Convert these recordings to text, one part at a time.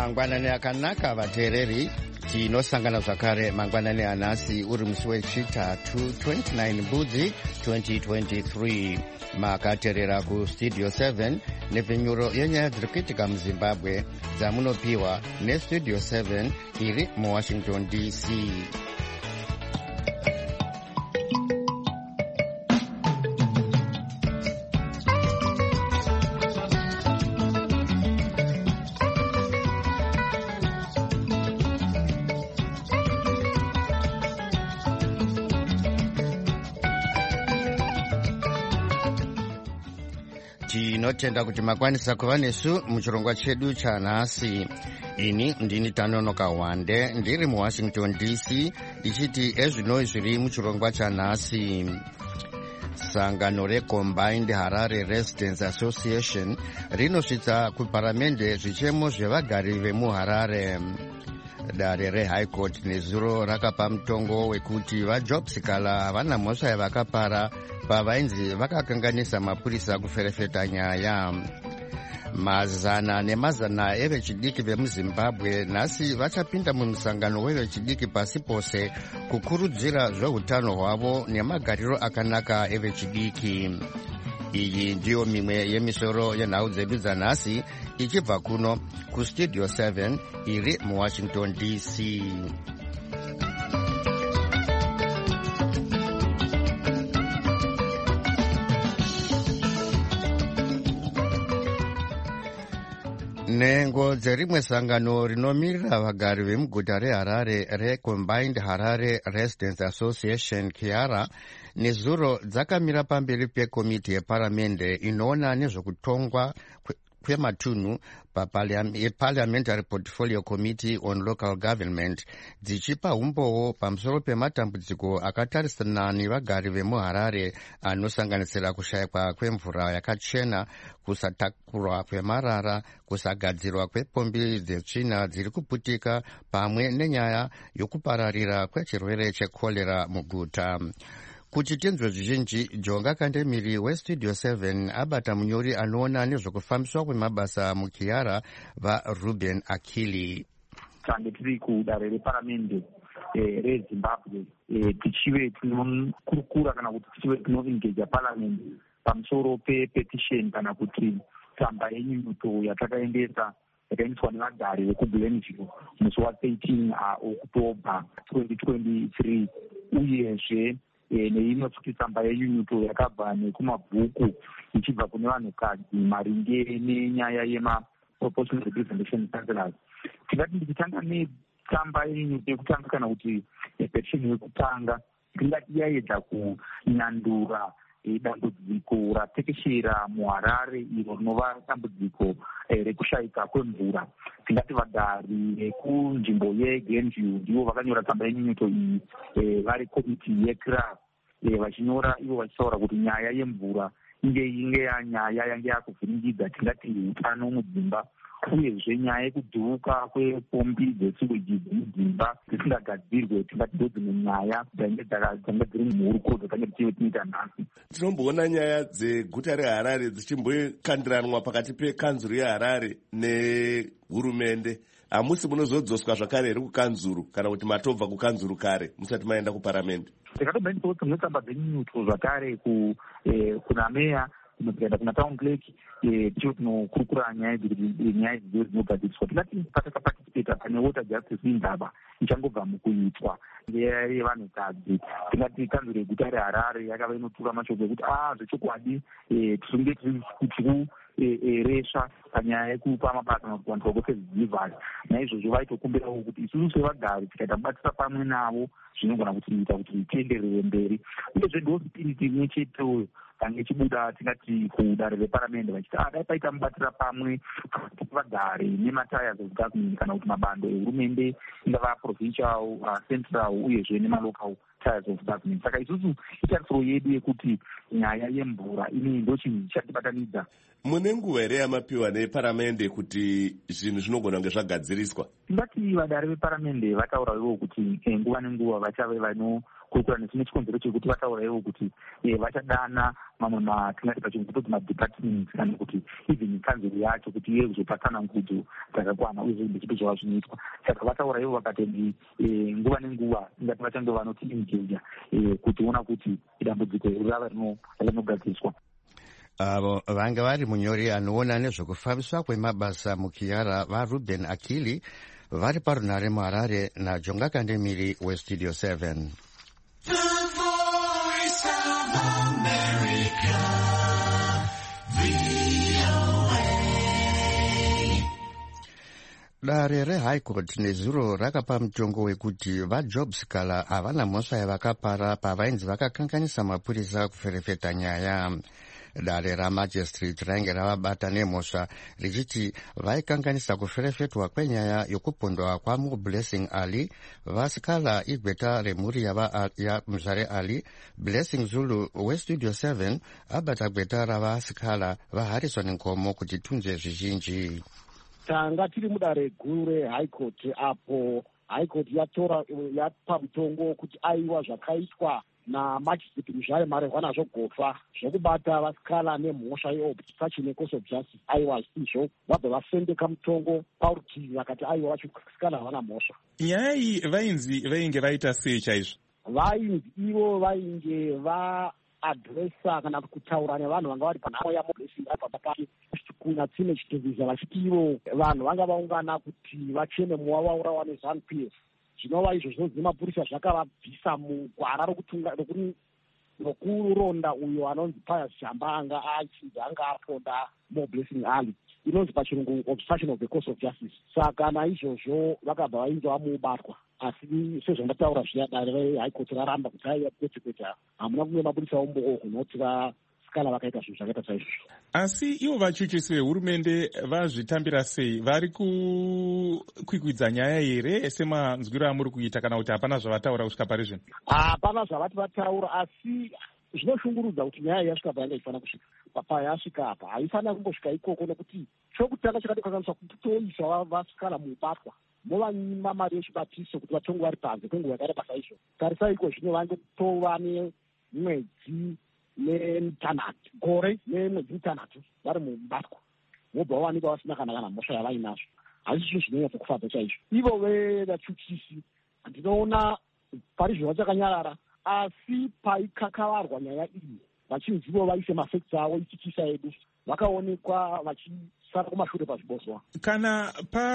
Mangwanani akanaka vateereri, tinosangana zvakare mangwanani anhasi uri musi wechitatu 29 Mbudzi 2023. Makateerera kustudio 7 nepfenyuro yenyaya dziri kuitika muZimbabwe dzamunopiwa nestudio 7 iri muWashington DC. Tinotenda kuti makwanisa kuva nesu muchirongwa chedu chanhasi. Ini ndini Tanonoka Wande ndiri muWashington DC ndichiti ezvino zviri muchirongwa chanhasi. Sangano reCombined Harare Residents Association rinosvitsa kuparamende zvichemo zvevagari vemuHarare. Dare reHigh Court nezuro rakapa mutongo wekuti vaJobsikala havana mhosva yavakapara pavainzi vakakanganisa mapurisa kuferefeta nyaya. Mazana nemazana evechidiki vemuZimbabwe nhasi vachapinda mumusangano wevechidiki pasi pose kukurudzira zveutano hwavo nemagariro akanaka evechidiki. Iyi ndiyo mimwe yemisoro yenhau dzedu dzanhasi ichibva kuno kustudio 7 iri muWashington DC. Nhengo dzerimwe sangano rinomirira vagari vemuguta reHarare reCombined Harare Residents Association KHARA nezuro dzakamira pamberi pekomiti yeparamende inoona nezvekutongwa kwematunhu Parliamentary Portfolio Committee on Local Government dzichipa umbowo pamusoro pematambudziko akatarisana nevagari vemuHarare anosanganisira kushayikwa kwemvura yakachena, kusatakurwa kwemarara, kusagadzirwa kwepombi dzetsvina dziri kuputika pamwe nenyaya yokupararira kwechirwere chekorera muguta. Kuti tinzwe zvizhinji, Jonga Kandemiri westudio 7 abata munyori anoona nezvekufambiswa kwemabasa muKHARA vaRuben Akili. Tange tiri kudare reparamende reZimbabwe tichive tinokurukura kana kuti tichive tinoengeja paramende pamusoro pepetition kana kuti tsamba yenyunyuto yatakaendesa yakaendeswa nevagari vekuGlenview musi wa13 October 2023 uyezve neimwe futi tsamba yenyunyuto yakabva nekumabhuku ichibva kune vanhukadzi maringe nenyaya yemaproportional representation councillors. Tingati ndichitanga netsamba yenyunyuto yekutanga kana kuti petition yekutanga, tingati yaedza kunyandura dambudziko ratekeshera muHarare iro rinova dambudziko rekushayika kwemvura. Tingati vagari vekunzvimbo yeGlenview ndivo vakanyora tsamba yenyunyuto iyi vari komiti yeCRAF, vachinyora ivo vachitaura kuti nyaya yemvura inge yanyaya yange yakuvhiringidza tingati utano mudzimba, uyezve nyaya yekudhuka kwepombi dzesiweji dzemudzimba dzisingagadzirwe tingati ndodzimwe nyaya dzanga dziri muhurukuro dzatange tichive tinoita nhasi. Tinomboona nyaya dzeguta reHarare dzichimbokandiranwa pakati pekanzuru yeHarare nehurumende. Hamusi munozodzoswa zvakare here kukanzuru kana kuti matobva kukanzuru kare musati maenda kuparamende? Tikatobva nditotsamwe tsamba dzenyunyuto zvakare kuna meya tikaenda kuna town clerk ticho tinokurukura nyaya idzi dzinogadziriswa. Tingati patakapatisipeta pane water justice indaba ichangobva mukuitwa yevanhukadzi. Tingati kanzuro yeguta reHarare yakava inotura mashoko ekuti zvechokwadi tisunge resva panyaya yekupa mabasa kuvanhu vakoservice. Naizvozvo vaitokumbirawo kuti isusu sevagari tikaita kubatisa pamwe navo zvinogona kutiita kuti tienderere mberi. Uyezve ndo spiriti imwe cheteyo tange chibuda tingati kudare reparamende vachiti dai paita mubatira pamwe vagari nematires of government kana kuti mabando ehurumende ingava provincial, central uyezve nemalocal tires of government. Saka isusu itarisiro yedu yekuti nyaya yemvura ini ndo chinhu chatibatanidza. Mune nguva here yamapiwa neparamende kuti zvinhu zvinogona kunge zvagadziriswa? Tingati vadare veparamende vataura ivo kuti nguva nenguva vachave kurikura nesine chikonzero chekuti vataura ivo kuti vachadana mamwe matingati pachirungu toti madepartments kana kuti even kanzuro yacho kuti iye kuzopa tsanangudzo dzakakwana uye zvinhu chipi zvava zvinoitwa. Saka vataura ivo vakati nguva nenguva ingati vachange vanoti engaja kutiona kuti dambudziko rava rinogadziriswa. Avo vanga vari munyori anoona nezvekufambiswa kwemabasa muKiara vaRuben Akili vari parunhare muHarare naJonga Kandemiri weStudio 7. Dare reHigh Court nezuro rakapa mutongo wekuti vaJobs Kala havana mhosva yavakapara pavainzi vakakanganisa mapurisa kuferefeta nyaya. Dare ramajistrate rainge ravabata nemhosva richiti vaikanganisa kuferefetwa kwenyaya yokupondwa kwaMuBlessing Ali, vasikala igweta remhuri yaMuzvare Ali. Blessing Zulu weStudio 7 abata gweta ravasikala vaHarrison Nkomo kuti tunze zvizhinji. Tanga tiri mudare guru reHigh Court apo High Court yapa mutongo kuti aiwa zvakaitwa namajistrate Muzvare Marehwana zvogofa zvokubata vasikala nemhosva yeobstruction yecourse of justice aiwa izvo vabva vasendeka mutongo parutivi vakati aiwa vasikala havana mhosva. Nyaya iyi vainge vaita sei chaizvo? Vainzi ivo vainge vaadresa kana kutaura nevanhu vanga vari panhamo yaMuBlessing apapake kuna tsime chitevisa vachiti ivo vanhu vanga vaungana kuti vacheme muwa vaurawa neZANU-PF. Zvinova izvo zvinonzi mapurisa zvakavabvisa mugwara rokuronda uyo anonzi Pius Jamba anga aponda MuBlessing Ali, inonzi pachirungu obstruction of the course of justice. Saka naizvozvo vakabva vainzi vamubatwa, asi sezvandataura zviya dare reHigh Court raramba kuti aiva kwete hamuna kumwe mapurisa omboo kunoti vasikala vakaita zvinhu zvakaita saizvozvo. Asi ivo vachuchisi vehurumende vazvitambira sei? Vari kukwikwidza nyaya here semanzwiro amuri kuita kana kuti hapana zvavataura kusvika pari zvino? Hapana zvavati vataura, asi zvinoshungurudza kuti nyaya yasvika payanga ifanira kusvika payasvika apa haifanira kumbosvika ikoko, nekuti chokutanga chakatokanganiswa kuti toisa vasikala mubatwa movanyima mari yechibatiso kuti vatongo vari panze kwenguva yakareba saizvo. Tarisaiko zvino vange tova nemwedzi nemutanhatu gore nemwedzi mutanhatu vari mubatwa, vobva vawanikwa vasina kana mhosva yavainazvo. Hazvi zvinhu zvinonyatsa kufadza chaizvo. Ivo vevachuchisi ndinoona pari zvino vachakanyarara, asi paikakavarwa nyaya iyi vachinzivo vaise mafekts avo ichichisa edu vakaonekwa vachisara kumashure pazvibozwa. Kana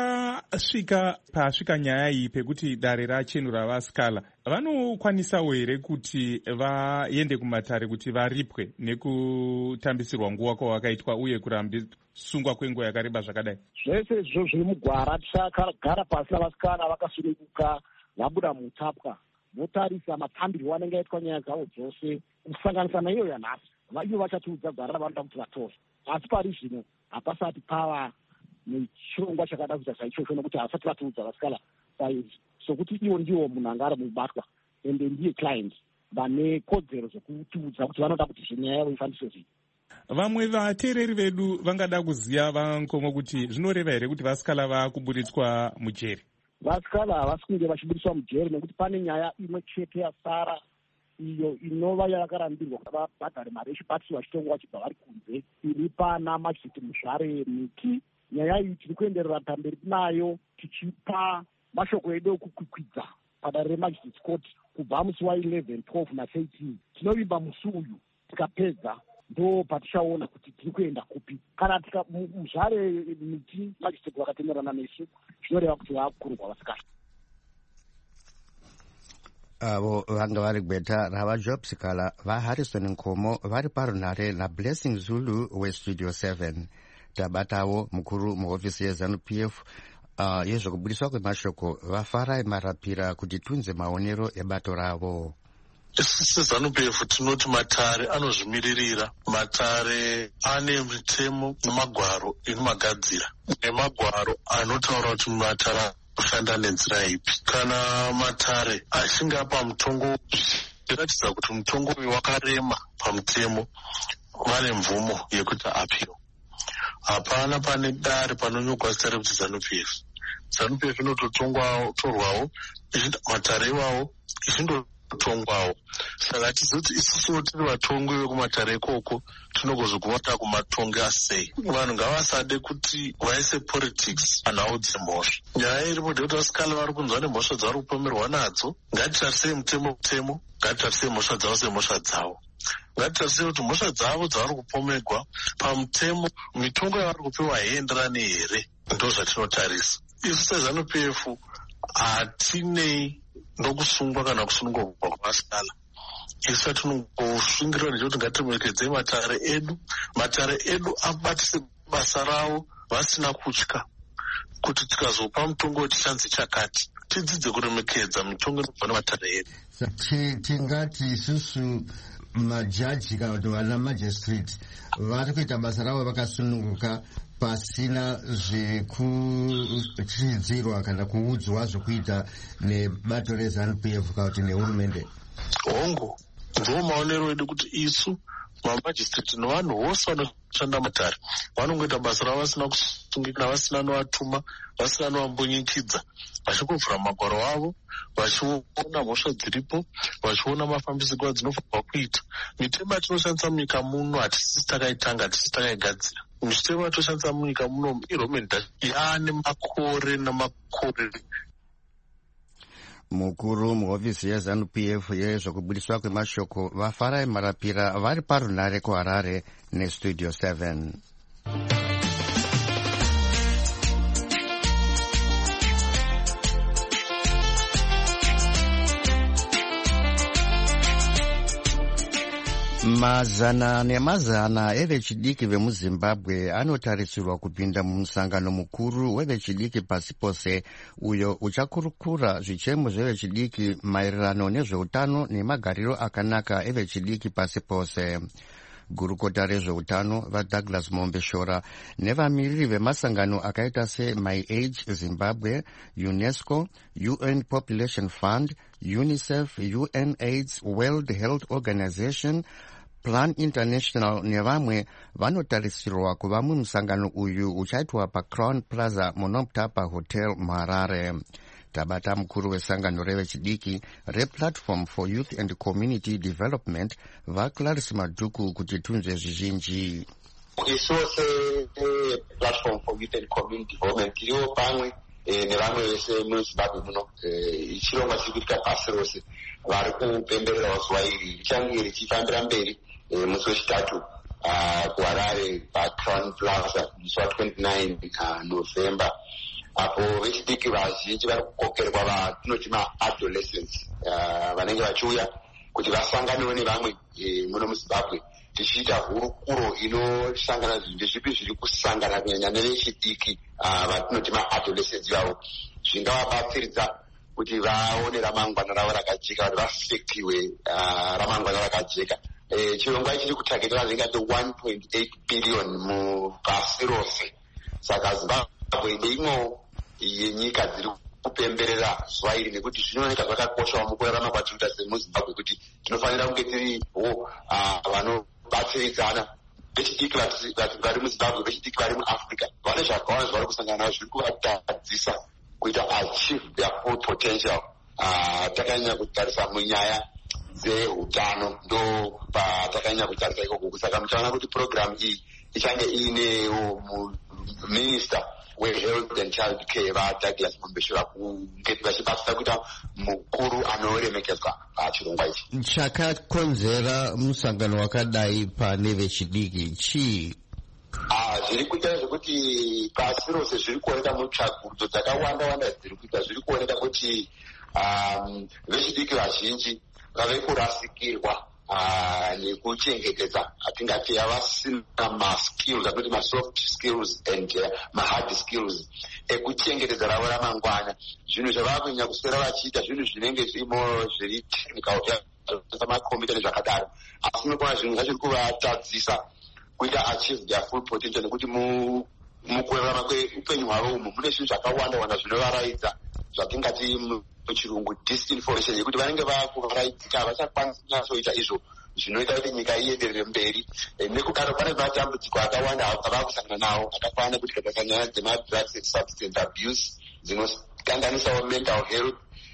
pasvika nyaya iyi pekuti dare rachenura vasikala, vanokwanisawo here kuti vaende kumatare kuti varipwe nekutambisirwa nguva kwavakaitwa uye kurambisungwa kwenguva yakareba zvakadai? Zvese izvo zviri mugwara tichagara pasi navasikana vakasununguka vabuda mutapwa votarisa matambirwo anenge aitwa nyaya dzavo dzose kusanganisa naiyo yanhasi. Ivo vachatiudza gwara ravanoda kuti vatore, asi pari zvino hapasati pava nechirongwa chakada kuita saichocho nekuti havasati vatiudza vasikala saizvi, sokuti ivo ndivo munhu anga ari mubatwa ende ndiye client vane kodzero dzokutiudza kuti vanoda kuti zvenyaya yavo ifambiswe zvii. Vamwe vateereri vedu vangada kuziva vaNkomo kuti zvinoreva here kuti vasikala vakuburitswa mujeri? Vasikala havasi kunge vachiburitswa mujeri nekuti pane nyaya imwe chete yasara iyo inova yakarambirwa kuti vabhadhare mari yechibatiso vachitongo vachibva vari kunze, iri pana Majistrate Muzvare Miki. Nyaya iyi tiri kuenderera pamberi nayo tichipa mashoko edu okukwikwidza padare reMagistrate Court kubva musi wa11, 12 na13. Tinovimba musi uyu, tikapedza ndo patichaona kuti tiri kuenda kupi. Kana Muzvare Miki Magistrate vakatenderana nesu zvinoreva kuti vakurwa vasikala. Avo vanga vari gweta ravaJobs Kala vaHarrison Nkomo vari parunhare naBlessing Zulu weStudio 7. Tabatavo mukuru muhofisi yeZANU-PF yezvokubudiswa kwemashoko vaFarai Marapira kuti tunze maonero ebato ravo. SeZANU-PF tinoti matare anozvimiririra. Matare ane mitemo nemagwaro inomagadzira nemagwaro anotaura kuti matare kushanda nenzira ipi. Kana matare achinge apa mutongo zvichiratidza kuti mutongo uyu wakarema pamutemo, vane mvumo yekuti apiro. Hapana pane dare panonyogwa zita rekuti ZANU-PF. ZANU-PF inototorwawo matare iwawo kutongwawo. Saka tizoti isusuwo tiri vatongi vekumatare ikoko tinogozoguma takumatonga sei. Vanhu ngavasade kuti vaise politics panhau dzemhosva. Nyaya iripo ndekuti vasikana vari kunzwa nemhosva dzavari kupomerwa nadzo. Ngatitarisei mutemo, ngatitarisei mhosva dzavo semhosva dzavo. Ngatitarisei kuti mhosva dzavo dzavari kupomerwa pamutemo, mitongo yavari kupiwa haienderani here. Ndo zvatinotarisa. Isu seZANU-PF hatinei ndokusungwa kana kusunungurwa kwavasikana. Isu tinongosungirwa nechekuti ngatiremekedze matare edu abatise basa ravo vasina kutya, kuti tikazopa mutongo tichanzi chakati tidzidze kuremekedza mitongo inobva nematare edu. Tingati isusu majaji kana kuti vana magistrate vari kuita basa ravo vakasununguka pasina zvekuchidzirwa kana kuudzwa zvokuita nebato reZANU-PF kana kuti nehurumende. Hongu, ndiwo maonero edu kuti isu mamajistrate nevanhu vose vanoshanda matare vanongoita basa ravo vasina kusungika, vasina anovatuma, vasina anovambunyikidza, vachingobvura magwaro avo, vachiona mhosva dziripo, vachiona mafambisiko adzinofanirwa kuita. Mitemo yatinoshandisa munyika muno hatisisi takaitanga, hatisisi takaigadzira. Mitemo yatinoshandisa munyika muno iromenda yaane makore namakore. Mukuru muhofisi yeZANU-PF yezvokubudiswa kwemashoko vaFarai Marapira vari parunare kuHarare neStudio 7. Mazana nemazana evechidiki vemuZimbabwe anotarisirwa kupinda mumusangano mukuru wevechidiki pasi pose uyo uchakurukura zvichemo zvevechidiki maererano nezveutano nemagariro akanaka evechidiki pasi pose. Gurukota rezveutano vaDouglas Mombeshora nevamiriri vemasangano akaita seMyAge Zimbabwe, UNESCO, UN Population Fund, UNICEF, UNAIDS, World Health Organization, Plan International nevamwe vanotarisirwa kuva mumusangano uyu uchaitwa paCrown Plaza muNomtapa Hotel muHarare. Tabata mukuru wesangano revechidiki rePlatform for Youth and Community Development vaClarisse Madhuku kuti tunzwe zvizhinji. Isose Platform for Youth and Community Development tiriwo pamwe nevamwe vese muZimbabwe muno, chirongwa chiri kuitika pasi rose vari kupemberera zuva iri richange richifambira mberi musi wechitatu kuHarare paCrown Plaza musi wa29 November, apo vechidiki vazhinji vari kukokerwa vatinoti maadolescents vanenge vachiuya kuti vasanganewo nevamwe muno muZimbabwe tichiita hurukuro inoshangana zvinhu ndezvipi zviri kusangana kunyanya nevechidiki vatinoti maadolescents ivavo, zvingavabatsiridza kuti vaone ramangwana ravo rakajeka, kuti vafekiwe ramangwana rakajeka. Chirongwa chiri kutaketera zvingati 1.8 billion mupasi rose. Saka Zimbabwe ndeimwe yenyika dziri kupemberera zuva iri nekuti zvinooneka zvakakoshawo mukurarama kwatinoita semuZimbabwe kuti tinofanira kunge tiriwo vanobatsiridzana. Vechidiki vari muZimbabwe, vechidiki vari muAfrica vane zvakawanda zvavari kusangana nazvo zviri kuvatadzisa kuita achieve their full potential. Takanyanya kutarisa munyaya dzehutano ndo patakanyanya kutarisa ikoko. Saka muchaona kuti program iyi ichange iinewo minister wehealth and child care vaDouglas Mombeshora kunge vachibatsira kuita mukuru anoremekedzwa pachirongwa ichi. Chakakonzera musangano wakadai pane vechidiki chii? Zviri kuita zvekuti pasi rose zviri kuoneka mutsvagurudzo dzakawanda dziri kuita, zviri kuoneka kuti vechidiki vazhinji vave kurasikirwa nekuchengetedza atingati havasina maskills atinoti masoft skills and mahard skills ekuchengetedza ravo ramangwana. Zvinhu zvavava kunyanya kuswera vachiita zvinhu zvinenge zvirimo zviri technical samakombiyuta nezvakadaro, asi unokona zvinhu zvacho kuvatadzisa kuita achieve their full potential, nekuti mukurarama kweupenyu hwavo umu mune zvinhu zvakawanda zvinovaraidza zvatingati muchirungu disinformation, yekuti vanenge vakuvaraidzika havachakwanisi kunyatsoita izvo zvinoita kuti nyika ienderere mberi. Nekudaro pane matambudziko akawanda ava kusangana nawo akafanana nekuti kana nyaya dzemadrugs and substance abuse dzinokanganisawo mental health,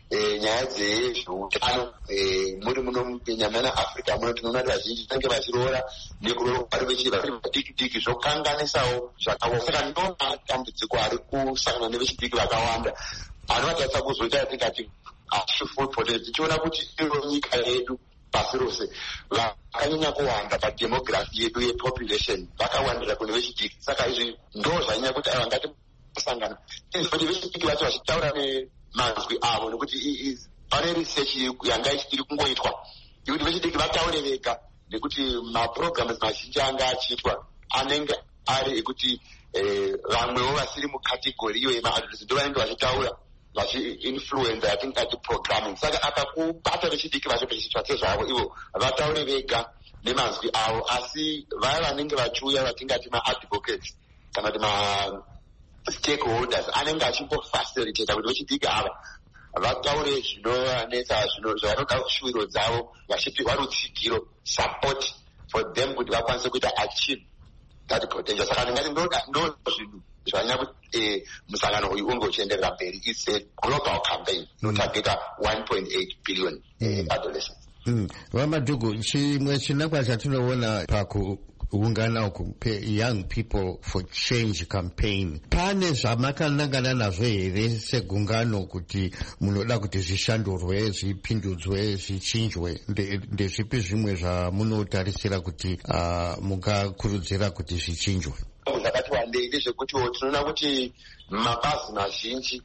nyaya dzezveutano muri muno munyama naAfrica muno tinoona kuti vazhinji vanenge vachiroora nekuroora vari vadiki zvokanganisawo zvakawanda. Saka ndo matambudziko ari kusangana nevechidiki vakawanda anovatarisa kuzoita tingati full potential. Tichiona kuti iro nyika yedu pasi rose vakanyanya kuwanda pademography yedu yepopulation vakawandira kune vechidiki. Saka izvi ndo zvanyanya kuti ava ngati sangana kuti vechidiki vacho vachitaura nemanzwi avo, nekuti pane research yanga ichiri kungoitwa yekuti vechidiki vataure vega, nekuti maprograms mazhinji anga achiitwa anenge ari ekuti vamwewo vasiri mukategori iyo yemaadolescent ndo vanenge vachitaura vachiinfluenza yatingati programming. Saka apa kubata vechidiki vacho pachitwa chezvavo ivo vataure vega nemanzwi avo, asi vaya vanenge vachiuya vatingati maadvocates kana kuti stakeholders anenge achimbofacilitata kuti vechidiki ava vataure zvinovanetsa zvavanoda shuviro dzavo, vachipiwa rutsigiro support for them kuti vakwanise kuita achieve that potential. Saka ndingati ndo zvinhu zvanyanya kuti musangano uyu unge uchienderera mberi. It's a global campaign inotargeta 1.8 billion adolescents. Vamadhuku, chimwe chinangwa chatinoona pakuungana uku Young People for Change campaign, pane zvamakanangana nazvo here segungano kuti munoda kuti zvishandurwe, zvipindudzwe, zvichinjwe? Ndezvipi zvimwe zvamunotarisira kuti mungakurudzira kuti zvichinjwe? Zvakati wandei ndezvekutiwo tinoona kuti mabazi mazhinji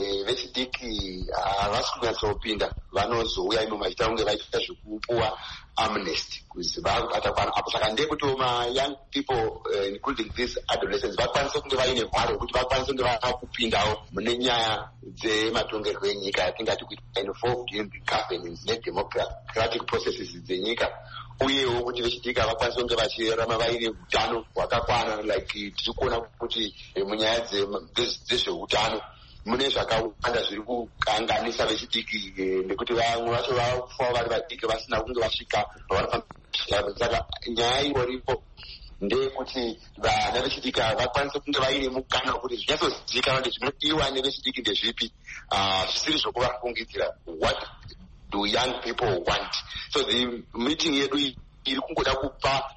vechidiki havasi kunyatsopinda, vanozouya imo vachita kunge vachiita zvekupuwa amnesty kuziva kubatakwana apo. Saka ndekutiwo ma-young people including these adolescents vakwanise kunge vaine hwaro yekuti vakwanise kunge vakupindawo mune nyaya dzematongerwo enyika yatingati kuita involved in the governance nedemocratic processes dzenyika, uyewo kuti vechidiki vakwanise kunge vachirarama vaine utano hwakakwana. Like tiri kuona kuti munyaya dzezveutano mune zvakawanda zviri kukanganisa vechidiki, nekuti vamwe vacho vafa vari vadiki vasina kunge vasvika pavanofanira. Saka nyaya ivoripo ndeyekuti vana vechidiki vakwanise kunge vaine mukana wekuti zvinyatsozivikanwa kuti zvinodiwa nevechidiki ndezvipi, zvisiri zvokuvafungidzira. What do young people want? So the meeting yedu iri kungoda kupa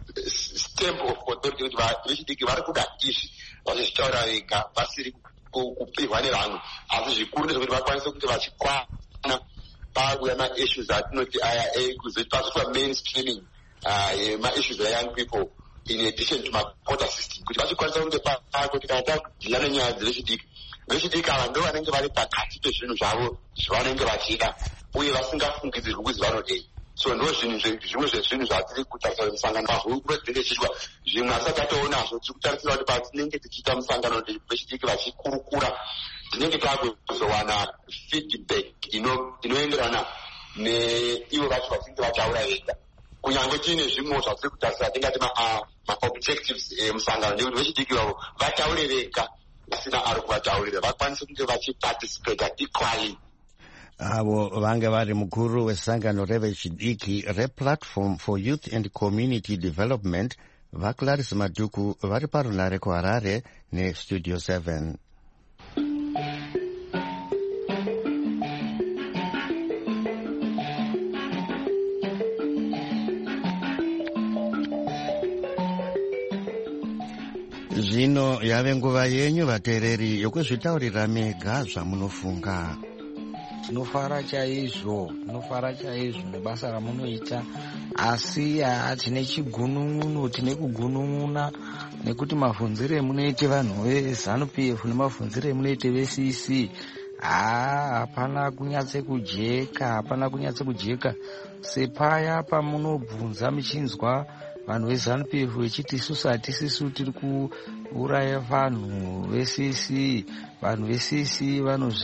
stamp of authority kuti vechidiki vari kuda izvi vachizvitaura vega vasiri kupihwa nevamwe, asi zvikuru ndezvekuti vakwanise kunge vachikwana pakuya maissues atinoti aya kuzoitwa mainstreaming maissues a-young people in addition to ma-quota system, kuti vachikwanisa kunge pakuti kana takudhilana nyaya dzevechidiki ava ndo vanenge vari pakati pezvinhu zvavo zvavanenge vachida uye vasingafungidzirwi kuzi vanodei. So ndo zvimwe zvezvinhu zvatiri kutarisira musangano mazvo dzinenge chiitwa. Zvimwe hasati tatoonazvo tiri kutarisira kuti patinenge tichiita musangano vechidiki vachikurukura tinenge takuzowana feedback inoenderana neivo vacho vachinge vataura vega, kunyange tiine zvimwe zvatiri kutarisira tingati ma-objectives emusangano ndekuti vechidiki vavo vataure vega vasina ari kuvataurira, vakwanise kunge vachiparticipata equally. Avo vange vari mukuru wesangano revechidiki rePlatform for Youth and Community Development, vaClarisse Madhuku, vari parunare kuHarare neStudio 7. Zvino yave nguva yenyu vateereri yokuzvitaurira mega zvamunofunga. Tinofara chaizvo nebasa ramunoita, asi tine chigunun'uno, tine kugunun'una nekuti mabvunzire emunoite vanhu veZANU-PF nemabvunzire emunoite veCC hapana kunyatse kujeka sepaya pamunobvunza muchinzwa vanhu veZANU-PF vechiti isusu hatisisu tiri kuuraya vanhu veCC. Vanhu veCC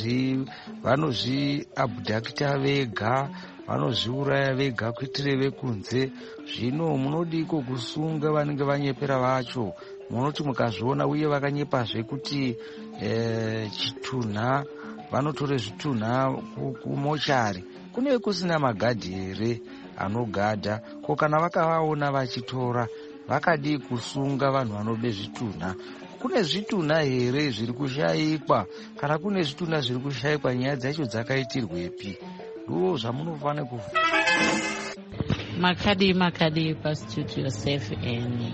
vanozviabhudhakita vega, vanozviuraya vega kuitire vekunze. Zvino munodiko kusunga vanenge vanyepera vacho? Munoti mukazviona uye vakanyepazve kuti chitunha, vanotore zvitunha kumochari, kune kusina magadhi here anogadha? Ko kana vakavaona vachitora vakadi kusunga vanhu vanobe zvitunha kune zvituna here zviri kushayikwa? Kana kune zvituna zviri kushayikwa, nyaya dzacho dzakaitirwepi? Ndo zvamunofanira kuva. Makadi pastudio 7.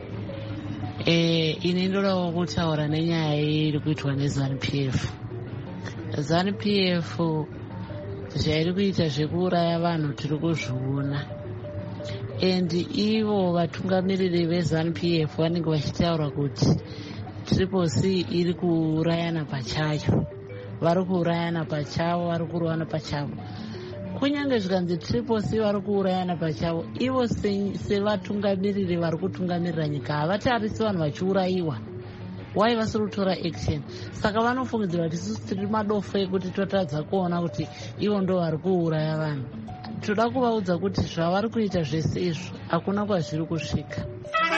Ini ndodawo kutaura nenyaya iri kuitwa neZANU-PF. ZANU-PF zvairi kuita zvekuuraya vanhu tiri kuzviona, and ivo vatungamiriri veZANU-PF vanenge vachitaura kuti Triple C iri kuurayana pachayo, vari kuurayana pachavo, vari kurovana pachavo. Kunyange zvikanzi Triple C vari kuurayana pachavo, ivo sevatungamiriri vari kutungamirira nyika havatarisi vanhu vachiurayiwa. Why vasiri kutora action? Saka vanofungidzira kuti isusu tiri madofu ekuti totadza kuona kuti ivo ndo vari kuuraya vanhu. Toda kuvaudza kuti zvavari kuita zvese izvo hakuna kwazviri kusvika.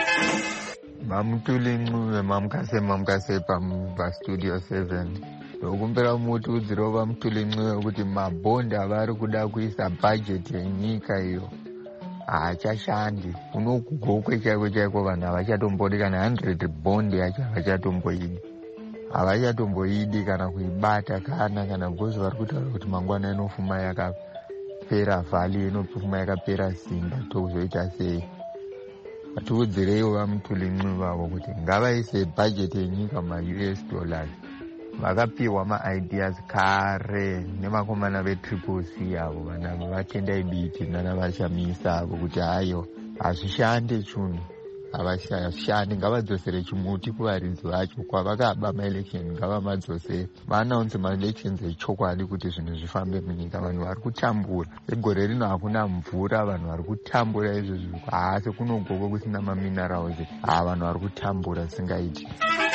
Mamutuli Ncube, mamukase pastudio 7. Ndokumbira mutiudziro Mamutuli Ncube kuti mabhondi avari kuda kuisa bhajeti yenyika iyo haachashandi. Unokugokwe chaiko vanhu havachatombodi kana 100 bhondi yacho havachatomboidi kana kuibata kana because vari kutaura kuti mangwana inofuma yakapera vhali, inofuma yakapera simba, tokuzoita sei? Vatiudzireiwo Mamutuli Ncube avo kuti ngavaise bhajeti yenyika ma-US dollars. Vakapiwa ma-ideas kare nemakomana veTriple C avo, vanhu vatendai biti nanavashamisa avo kuti hayo hazvishande chunhu, havashandi. Ngavadzosere chimuti kuvaridzi vacho kwavakaba maelection, ngavamadzosere vaanaunze maelections echokwadi kuti zvinhu zvifambe munyika. Vanhu vari kutambura, egore rino hakuna mvura, vanhu vari kutambura izvozvo, haasi kunogoko kusina maminerals, vanhu vari kutambura singaiti.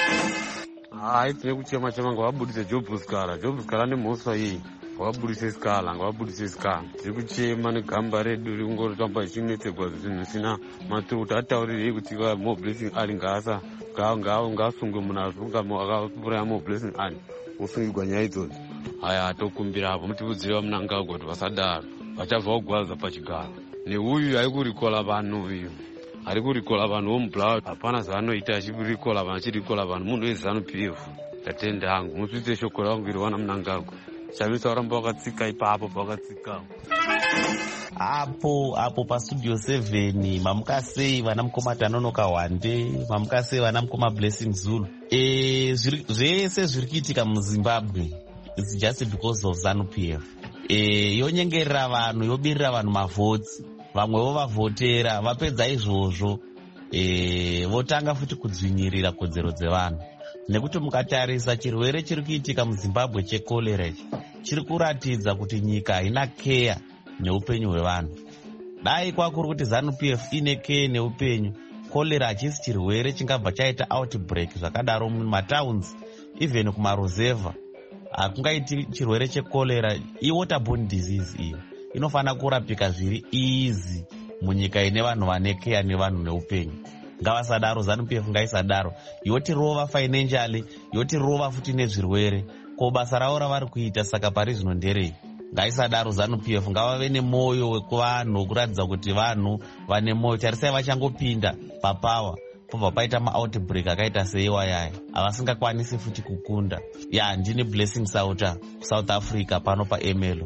Haitine kuchema ngavabudise Job Scara nemhosva iyi, ngavabudise Scara. Tiri kuchema negamba redu riri kungotamba zvichinetegwa zvinhu zvisina maturo, kuti ataurirei kuti More Blessing Ali ngaasungwe munazvo, akauraya More Blessing Ali osungirwa nyaya idzodzo. Haya, atokumbira apo mutiudzire vamunangagwa kuti vasadaro, vachabva kugwaza pachigaro. Neuyu ari kurikola vanhu uyu, ari kurikola vanhu vomublawa, hapana zvaanoita achirikola vanhu, munhu weZANU-PF. Tatenda hangu muzvise shoko rangu iri wana munangagwa. Shamisa waramba wakatsika ipapo pawakatsika. Apo pastudio 7 mamukasei vana mukoma Tanonoka Wande, mamukasei vana mukoma Blessing Zulu. Zvese zviri kuitika muZimbabwe, it's just because of ZANU-PF. Yonyengerera vanhu, yobirira vanhu mavhotsi, vamwevo vavhotera, vapedza izvozvo votanga futi kudzvinyirira kodzero dzevanhu. Nekuti mukatarisa chirwere chiri kuitika muZimbabwe chekolera ichi chiri kuratidza kuti nyika haina keya neupenyu hwevanhu. Dai kwakuri kuti ZANU-PF ine keya neupenyu, kolera hachisi chirwere chingabva chaita outbreak zvakadaro mumatowns, even kumaruzevha. Hakungaiti chirwere chekolera, waterborne disease iyo inofanira kurapika zviri easy munyika ine vanhu vane keya nevanhu neupenyu. Ngavasadaro, ZANU-PF ngaisadaro, yotirova financially, yotirova futi nezvirwere. Ko basa ravo ravari kuita, saka pari zvino nderei? Ngaisadaro ZANU-PF, ngavave nemoyo wekuvanhu, wekuratidza kuti vanhu vane moyo. Tarisai vachangopinda papawa, pobva paita ma-outbreak akaita seiwayaya, havasingakwanisi futi kukunda. Ndini Blessing Sauta, South Africa, pano paEmelo.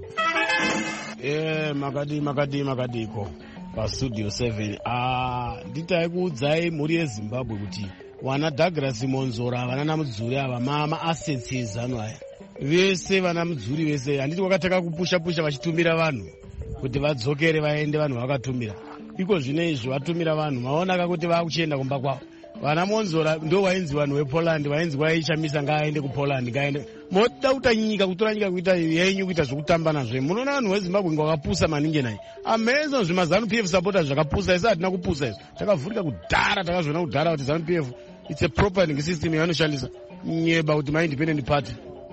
Makadiko pastudio 7. Nditai kuudzai mhuri yeZimbabwe kuti wana Douglas Monzora, vana namudzuri ava ma-assets ezanu aya vese, vana mudzuri vese, handiti wakataka kupusha vachitumira vanhu kuti vadzokere vaende, vanhu vakatumira iko zvino izvi vatumira vanhu maonaka kuti vakuchienda kumba kwavo. Vana Monzora ndo vainzi vanhu vePoland, vainzi vaishamisa ngaaende kuPoland, ngaende moda kuta nyika, kutora nyika kuita yenyu, kuita zvokutamba nazvo. Munoona vanhu veZimbabwe ngavakapusa maningi naye. Amazing zvima ZANU-PF supporters zvakapusa, isi hatina kupusa izvo. Takavhurika kudhara, takazviona kudhara kuti ZANU-PF it's a proper system yanoshandisa nyeba kuti ma-independent party.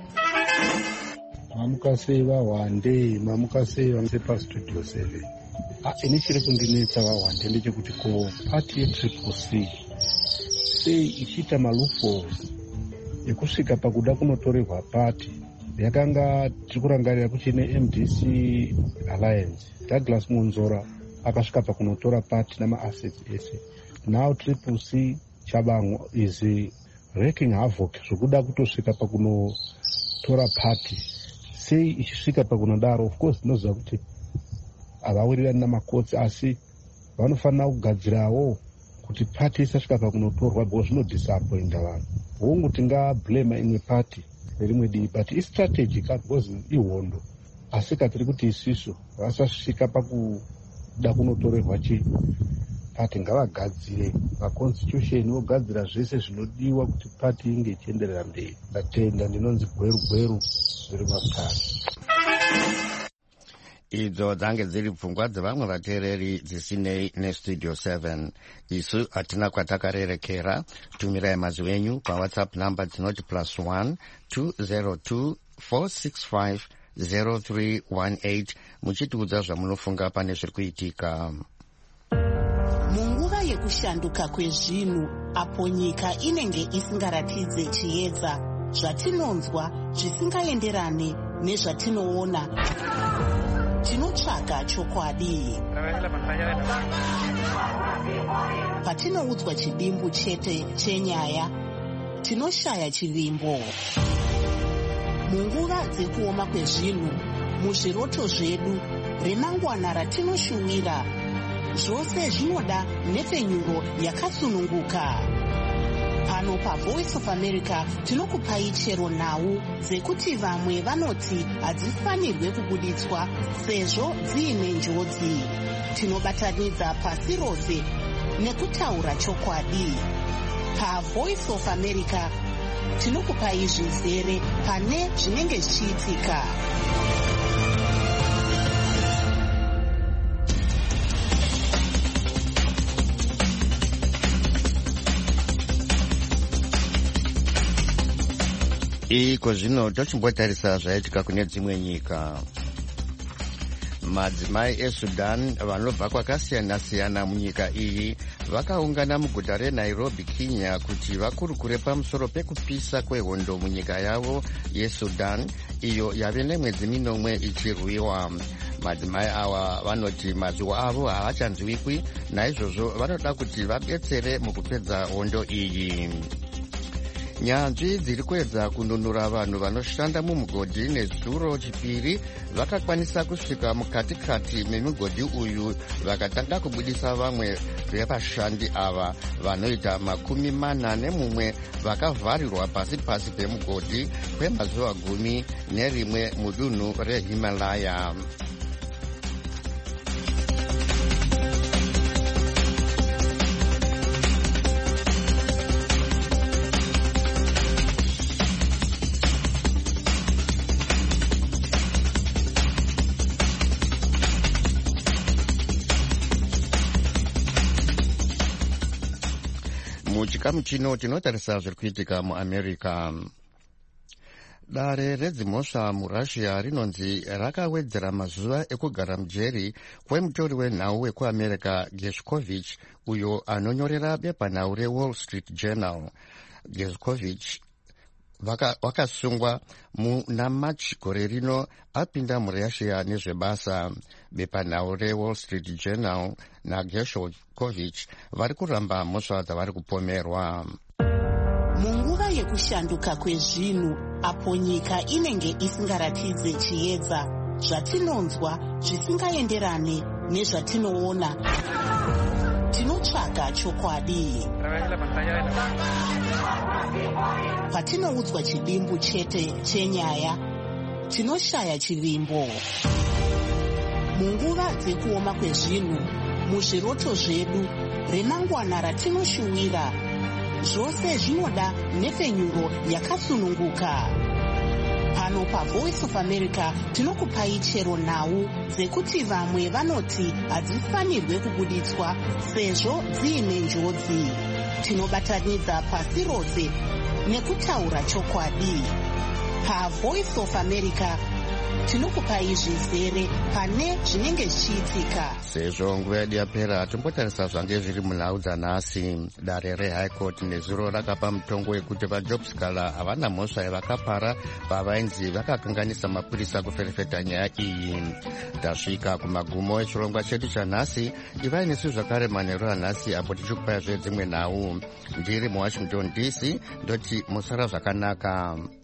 Mamukasei vaWande, mamukasei vanse pastudio 7. Ini chiri kundinetsa vaWande ndechekuti ko party yeTriple C sei ichiita maluphos ekusvika pakuda kunotorerwa pati. Yakanga tiri kurangarira kuchine MDC Alliance, Douglas Monzora akasvika pakunotora pati nama-assets ese. Now Triple C Chabango is wreaking havoc zvokuda kutosvika pakunotora pati. Sei ichisvika pakunodaro? Of course tinoziva kuti havawirirani namakotsi, asi vanofanira kugadzirawo kuti pati isasvika pakunotorwa, because zvinodisappointa vanhu. Wongoti ngablame imwe pati nerimwe divi, but istrategy because ihondo. Asi katiri kuti isisu vasasvika pakuda kunotorerwa pati, ngavagadzire maconstitution, vogadzira zvese zvinodiwa kuti pati inge ichienderera mberi. Ndatenda. Ndinonzi Gweru zviri makare. Idzo dzange dziri pfungwa dzevamwe vateereri dzisinei nestudio 7. Isu hatina kwatakarerekera. Tumirai mazwi enyu pawhatsapp number dzinoti +1 202 465 0318 muchitiudza zvamunofunga pane zviri kuitika. Munguva yekushanduka kwezvinhu, apo nyika inenge isingaratidze chiedza, zvatinonzwa zvisingaenderane nezvatinoona, tinotsvaga chokwadi. Patinoudzwa chidimbu chete chenyaya, tinoshaya chivimbo. Munguva dzekuoma kwezvinhu, muzviroto zvedu, remangwana ratinoshuvira, zvose zvinoda nhepfenyuro yakasununguka. Pano paVoice of America tinokupai chero nhau dzekuti vamwe vanoti hadzifanirwe kubuditswa sezvo dziine njodzi. Tinobatanidza pasi rose nekutaura chokwadi. PaVoice of America tinokupai zvizere pane zvinenge zvichiitika. Iko zvino tochimbotarisa zvaitika kune dzimwe nyika. Madzimai eSudan vanobva kwakasiyana-siyana munyika iyi vakaungana muguta reNairobi, Kenya kuti vakurukure pamusoro pekupisa kwehondo munyika yavo yeSudan iyo yave nemwedzi minomwe ichirwiwa. Madzimai awa vanoti mazwi avo havachanzwikwi, naizvozvo vanoda kuti vabetsere mukupedza hondo iyi. Nyanzvi dziri kuedza kununura vanhu vanoshanda mumugodhi nezuro chipiri vakakwanisa kusvika mukatikati memigodhi uyu vakatanga kubudisa vamwe vevashandi ava vanoita 41 vakavharirwa pasi pemugodhi kwemazuva 11 mudunhu reHimalaya. Muchikamu chino tinotarisa zviri kuitika muAmerica. Dare redzimhosva muRussia rinonzi rakawedzera mazuva ekugara mujeri kwemutori wenhau wekuAmerica Gershkovich, uyo anonyorera bepanhau reWall Street Journal. Gershkovich wakasungwa muna March gore rino apinda muRussia nezvebasa. Bepanhau reWall Street Journal naGershkovich vari kuramba mhosva dzavari kupomerwa. Munguva yekushanduka kwezvinhu, apo nyika inenge isingaratidze chiedza, zvatinonzwa zvisingaenderane nezvatinoona, tinotsvaga chokwadi. Patinoudzwa chidimbu chete chenyaya, tinoshaya chivimbo. Munguva dzekuoma kwezvinhu, muzviroto zvedu, remangwana ratinoshuwira, zvose zvinoda nhepfenyuro yakasununguka. Pano paVoice of America tinokupai chero nhau dzekuti vamwe vanoti hadzifanirwe kubuditswa sezvo dziine njodzi. Tinobatanidza pasi rose nekutaura chokwadi. PaVoice of America tinokupai zvizere pane zvinenge zvichiitika. Sezvo nguva yedu yapera, tombotarisa zvange zviri munhau dzanhasi. Dare reHigh Court nezuro rakapa mutongo wekuti vaJobscala havana mhosva yavakapara pavainzi vakakanganisa mapurisa kuferefeta nyaya iyi. Tasvika kumagumo echirongwa chedu chanhasi. Ivai nesu zvakare manheru anhasi apo tichikupai dzimwe nhau. Ndiri muWashington DC ndoti musara zvakanaka.